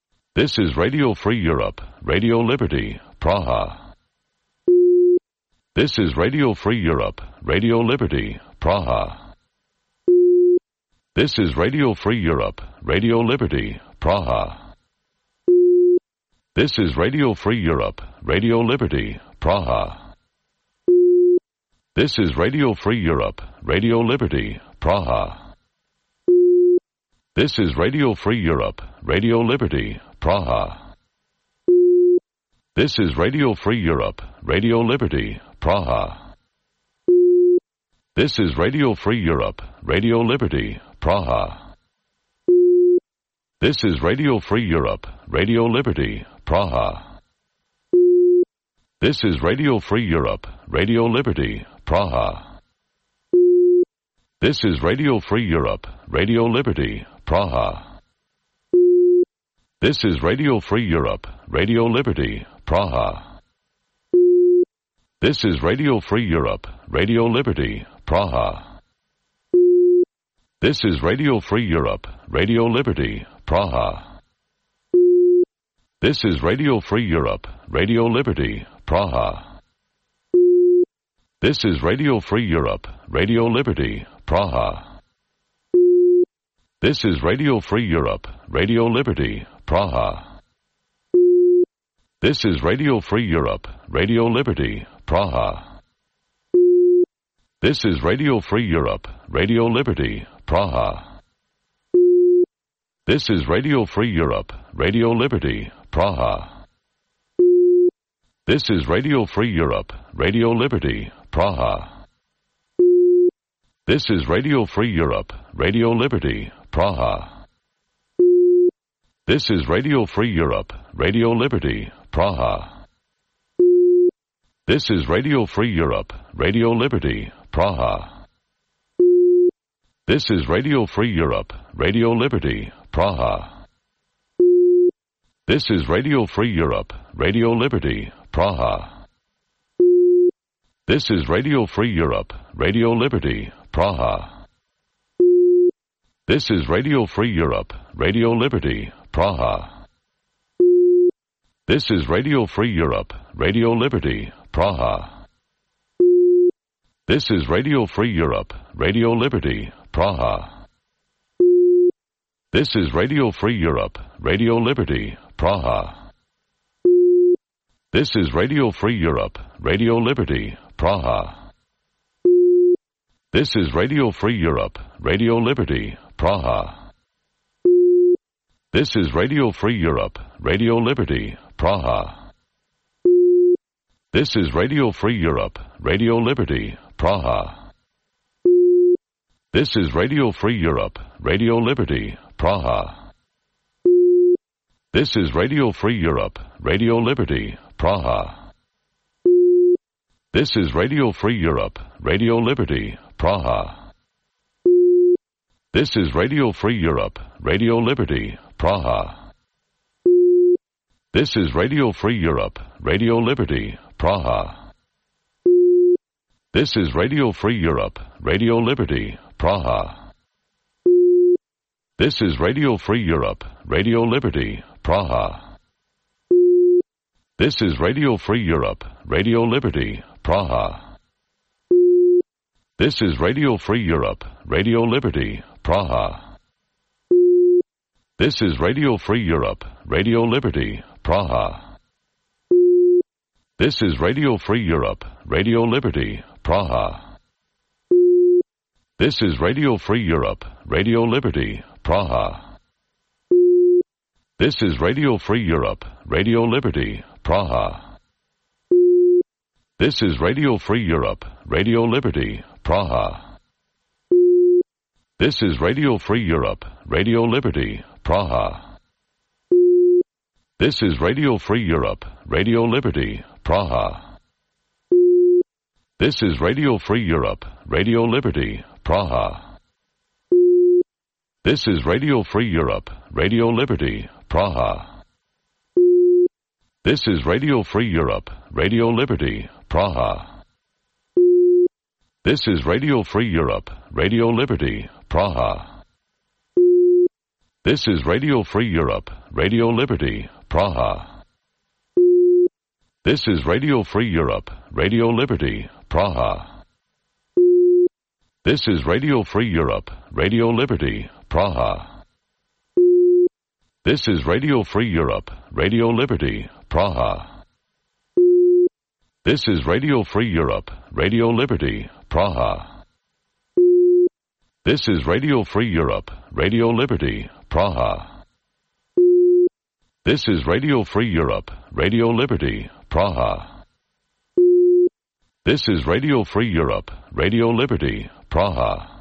This is Radio Free Europe, Radio Liberty, Praha. This is Radio Free Europe, Radio Liberty, Praha. This is Radio Free Europe, Radio Liberty, Praha. This is Radio Free Europe, Radio Liberty, Praha. This is Radio Free Europe, Radio Liberty, Praha. This is Radio Free Europe, Radio Liberty, Praha. This is Radio Free Europe, Radio Liberty, Praha. This is Radio Free Europe, Radio Liberty, Praha. This is Radio Free Europe, Radio Liberty, Praha. This is Radio Free Europe, Radio Liberty, Praha. This is Radio Free Europe, Radio Liberty, Praha. This is Radio Free Europe, Radio Liberty, Praha. This is Radio Free Europe, Radio Liberty, Praha. This is Radio Free Europe, Radio Liberty, Praha. This is Radio Free Europe, Radio Liberty, Praha. This is Radio Free Europe, Radio Liberty, Praha. This is Radio Free Europe, Radio Liberty, Praha. This is Radio Free Europe, Radio Liberty, Praha. This is Radio Free Europe, Radio Liberty, Praha. This is Radio Free Europe, Radio Liberty, Praha. This is Radio Free Europe, Radio Liberty, Praha. This is Radio Free Europe, Radio Liberty, Praha. This is Radio Free Europe, Radio Liberty, Praha. This is Radio Free Europe, Radio Liberty, Praha. This is Radio Free Europe, Radio Liberty, Praha. This is Radio Free Europe, Radio Liberty, Praha. This is Radio Free Europe, Radio Liberty, Praha. This is Radio Free Europe, Radio Liberty, Praha. This is Radio Free Europe, Radio Liberty, Praha. This is Radio Free Europe, Radio Liberty, Praha. This is Radio Free Europe, Radio Liberty, Praha. This is Radio Free Europe, Radio Liberty, Praha. This is Radio Free Europe, Radio Liberty, Praha. This is Radio Free Europe, Radio Liberty, Praha. This is Radio Free Europe, Radio Liberty, Praha. This is Radio Free Europe, Radio Liberty, Praha. This is Radio Free Europe, Radio Liberty, Praha. This is Radio Free Europe, Radio Liberty, Praha. This is Radio Free Europe, Radio Liberty, Praha. This is Radio Free Europe, Radio Liberty, Praha. This is Radio Free Europe, Radio Liberty, Praha. This is Radio Free Europe, Radio Liberty, Praha. This is Radio Free Europe, Radio Liberty, Praha. This is Radio Free Europe, Radio Liberty, Praha. This is Radio Free Europe, Radio Liberty, Praha. This is Radio Free Europe, Radio Liberty, Praha. This is Radio Free Europe, Radio Liberty, Praha. This is Radio Free Europe, Radio Liberty, Praha. This is Radio Free Europe, Radio Liberty, Praha. This is Radio Free Europe, Radio Liberty, Praha. This is Radio Free Europe, Radio Liberty, Praha. This is Radio Free Europe, Radio Liberty, Praha. This is Radio Free Europe, Radio Liberty, Praha. This is Radio Free Europe, Radio Liberty, Praha. This is Radio Free Europe, Radio Liberty, Praha. This is Radio Free Europe, Radio Liberty, Praha. This is Radio Free Europe, Radio Liberty, Praha. This is Radio Free Europe, Radio Liberty, Praha. This is Radio Free Europe, Radio Liberty, Praha. This is Radio Free Europe, Radio Liberty, Praha. This is Radio Free Europe, Radio Liberty, Praha. This is Radio Free Europe, Radio Liberty, Praha. This is Radio Free Europe, Radio Liberty, Praha.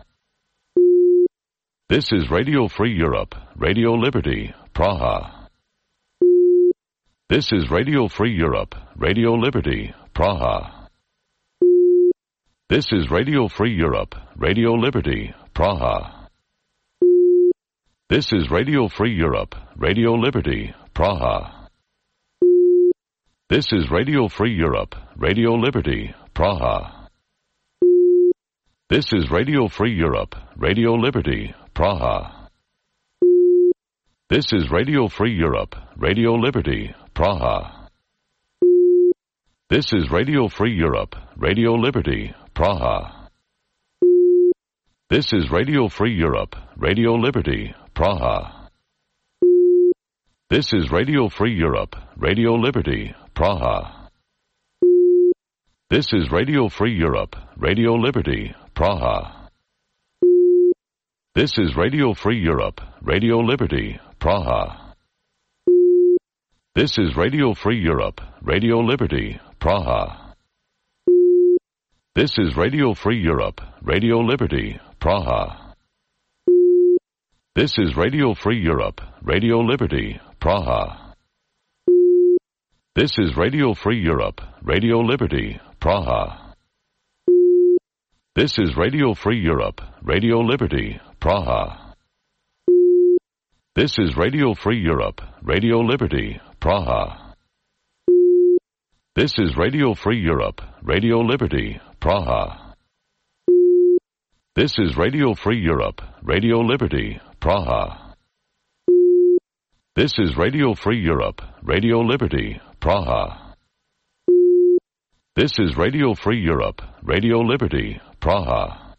This is Radio Free Europe, Radio Liberty, Praha. This is Radio Free Europe, Radio Liberty, Praha. This is Radio Free Europe, Radio Liberty, Praha. This is Radio Free Europe, Radio Liberty, Praha. This is Radio Free Europe, Radio Liberty, Praha. This is Radio Free Europe, Radio Liberty, Praha. This is Radio Free Europe, Radio Liberty, Praha. This is Radio Free Europe, Radio Liberty, Praha. This is Radio Free Europe, Radio Liberty, Praha. This is Radio Free Europe, Radio Liberty, Praha. This is Radio Free Europe, Radio Liberty, Praha. This is Radio Free Europe, Radio Liberty, Praha. This is Radio Free Europe, Radio Liberty, Praha. This is Radio Free Europe, Radio Liberty, Praha. This is Radio Free Europe, Radio Liberty, Praha. This is Radio Free Europe, Radio Liberty, Praha. This is Radio Free Europe, Radio Liberty, Praha. This is Radio Free Europe, Radio Liberty, Praha. This is Radio Free Europe, Radio Liberty, Praha. This is Radio Free Europe, Radio Liberty, Praha. This is Radio Free Europe, Radio Liberty, Praha. This is Radio Free Europe, Radio Liberty, Praha.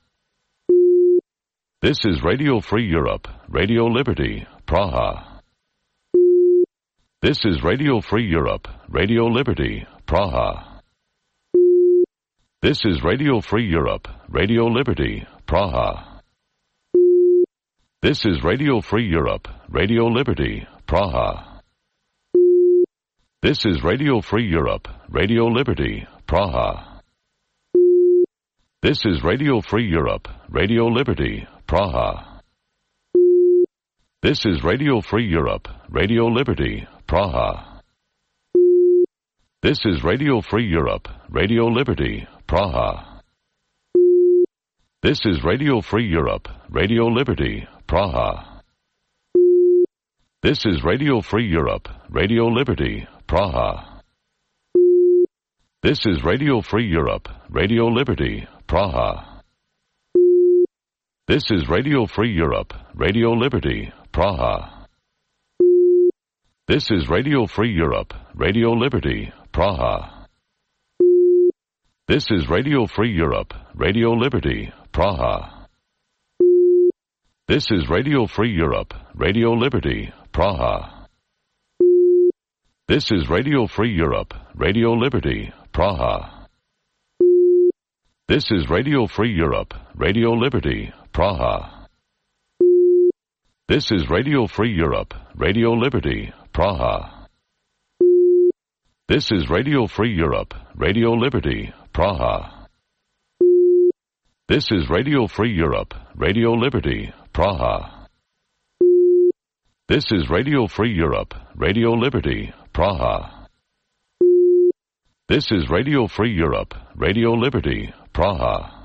This is Radio Free Europe, Radio Liberty, Praha. This is Radio Free Europe, Radio Liberty, Praha. This is Radio Free Europe, Radio Liberty, Praha. This is Radio Free Europe, Radio Liberty, Praha. This is Radio Free Europe, Radio Liberty, Praha. This is Radio Free Europe, Radio Liberty, Praha. This is Radio Free Europe, Radio Liberty, Praha. This is Radio Free Europe, Radio Liberty, Praha. This is Radio Free Europe, Radio Liberty, Praha. This is Radio Free Europe, Radio Liberty, Praha. This is Radio Free Europe, Radio Liberty, Praha. This is Radio Free Europe, Radio Liberty, Praha. This is Radio Free Europe, Radio Liberty, Praha. This is Radio Free Europe, Radio Liberty, Praha. This is Radio Free Europe, Radio Liberty, Praha. This is Radio Free Europe, Radio Liberty, Praha. This is Radio Free Europe, Radio Liberty, Praha. This is Radio Free Europe, Radio Liberty, Praha. This is Radio Free Europe, Radio Liberty, Praha. This is Radio Free Europe, Radio Liberty, Praha. This is Radio Free Europe, Radio Liberty, Praha. This is Radio Free Europe, Radio Liberty, Praha.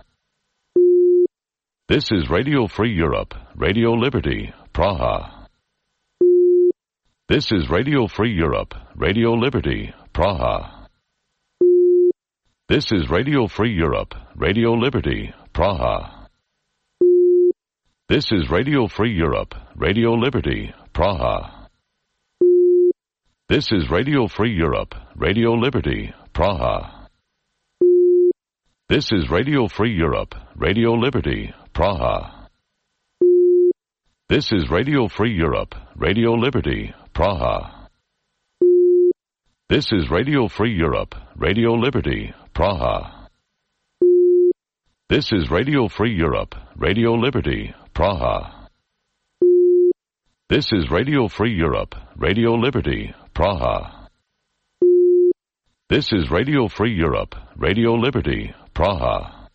This is Radio Free Europe, Radio Liberty, Praha. This is Radio Free Europe, Radio Liberty, Praha. This is Radio Free Europe, Radio Liberty, Praha. This is Radio Free Europe, Radio Liberty, Praha. This is Radio Free Europe, Radio Liberty, Praha. This is Radio Free Europe, Radio Liberty, Praha. This is Radio Free Europe, Radio Liberty, Praha. This is Radio Free Europe, Radio Liberty, Praha. This is Radio Free Europe, Radio Liberty, Praha. This is Radio Free Europe, Radio Liberty, Praha. This is Radio Free Europe, Radio Liberty, Praha.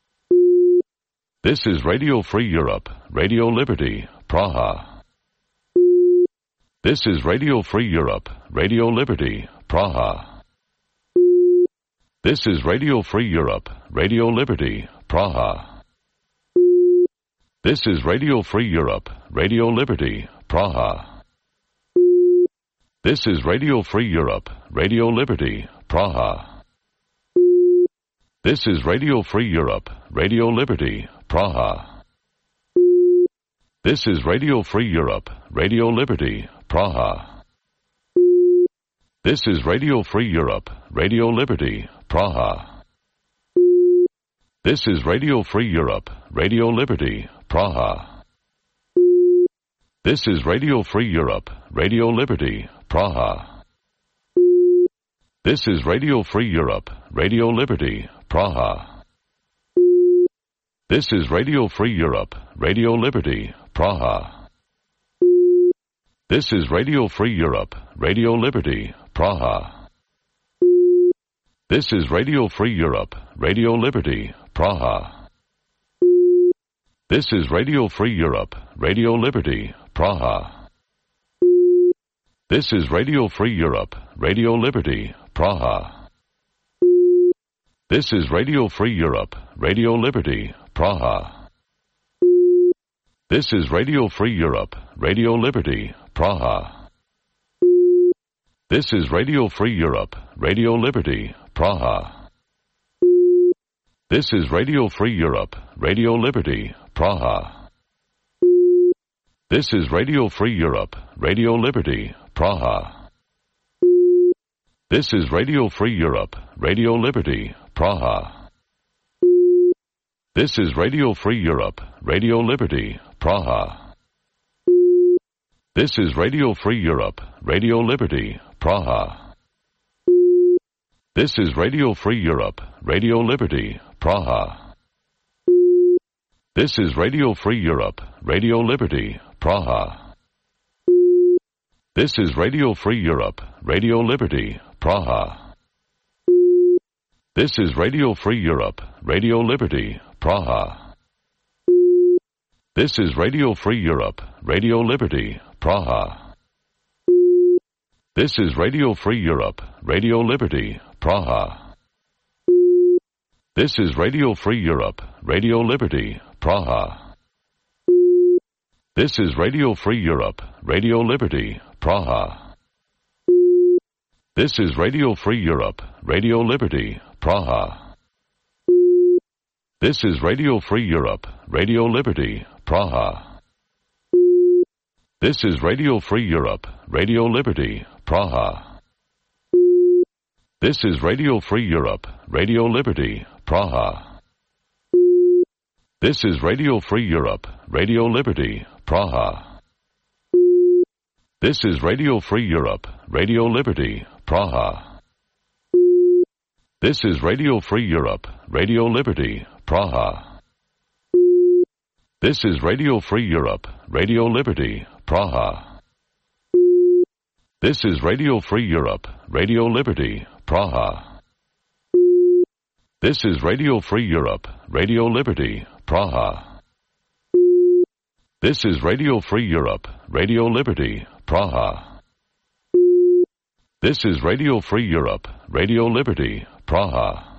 This is Radio Free Europe, Radio Liberty, Praha. This is Radio Free Europe, Radio Liberty, Praha. This is Radio Free Europe, Radio Liberty, Praha. This is Radio Free Europe, Radio Liberty, Praha. This is Radio Free Europe, Radio Liberty, Praha. This is Radio Free Europe, Radio Liberty, Praha. This is Radio Free Europe, Radio Liberty, Praha. This is Radio Free Europe, Radio Liberty, Praha. This is Radio Free Europe, Radio Liberty, Praha. This is Radio Free Europe, Radio Liberty, Praha. This is Radio Free Europe, Radio Liberty, Praha. This is Radio Free Europe, Radio Liberty, Praha. This is Radio Free Europe, Radio Liberty, Praha. This is Radio Free Europe, Radio Liberty, Praha. This is Radio Free Europe, Radio Liberty, Praha. This is Radio Free Europe, Radio Liberty, Praha. This is Radio Free Europe, Radio Liberty, Praha. This is Radio Free Europe, Radio Liberty, Praha. This is Radio Free Europe, Radio Liberty, Praha. This is Radio Free Europe, Radio Liberty, Praha. This is Radio Free Europe, Radio Liberty, Praha. This is Radio Free Europe, Radio Liberty, Praha. This is Radio Free Europe, Radio Liberty, Praha. This is Radio Free Europe, Radio Liberty, Praha. This is Radio Free Europe, Radio Liberty, Praha. This is Radio Free Europe, Radio Liberty, Praha. This is Radio Free Europe, Radio Liberty, Praha. This is Radio Free Europe, Radio Liberty, Praha. This is Radio Free Europe, Radio Liberty, Praha. This is Radio Free Europe, Radio Liberty, Praha. This is Radio Free Europe, Radio Liberty, Praha. This is Radio Free Europe, Radio Liberty, Praha. This is Radio Free Europe, Radio Liberty, Praha. This is Radio Free Europe, Radio Liberty, Praha. This is Radio Free Europe, Radio Liberty, Praha. This is Radio Free Europe, Radio Liberty, Praha. This is Radio Free Europe, Radio Liberty, Praha. This is Radio Free Europe, Radio Liberty, Praha. This is Radio Free Europe, Radio Liberty, Praha. This is Radio Free Europe, Radio Liberty, Praha. This is Radio Free Europe, Radio Liberty, Praha. This is Radio Free Europe, Radio Liberty, Praha. This is Radio Free Europe, Radio Liberty, Praha. This is Radio Free Europe, Radio Liberty, Praha.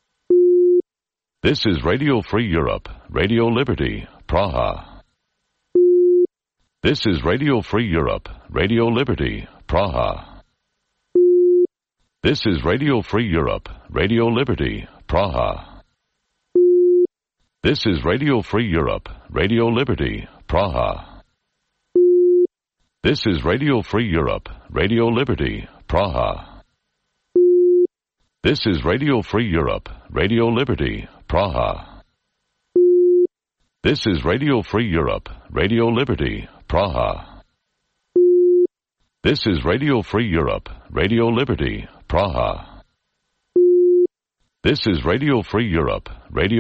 This is Radio Free Europe, Radio Liberty, Praha. This is Radio Free Europe, Radio Liberty, Praha. This is Radio Free Europe, Radio Liberty, Praha. This is Radio Free Europe, Radio Liberty, Praha. This is Radio Free Europe, Radio Liberty, Praha. This is Radio Free Europe, Radio Liberty, Praha. This is Radio Free Europe, Radio Liberty, Praha. This is Radio Free Europe, Radio Liberty, Praha. This is Radio Free Europe, Radio